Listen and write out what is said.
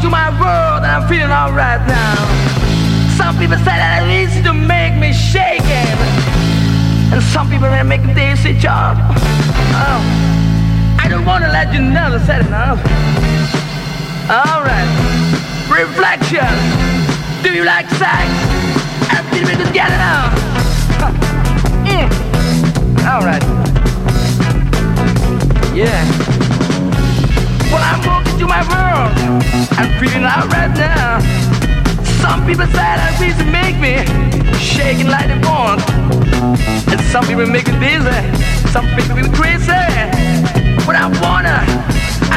into my world and I'm feeling alright now. Some people say that it's easy to make me shaking, and some people that make a daisy job. Oh, I don't want to let you know the setting up. Alright, reflection. Do you like sex? Everything we together now. Alright. Yeah. Well, I'm walking through my world. I'm feeling alright now. Some people say that reason make me shaking like they want, and some people make me dizzy. Some people make me crazy. But I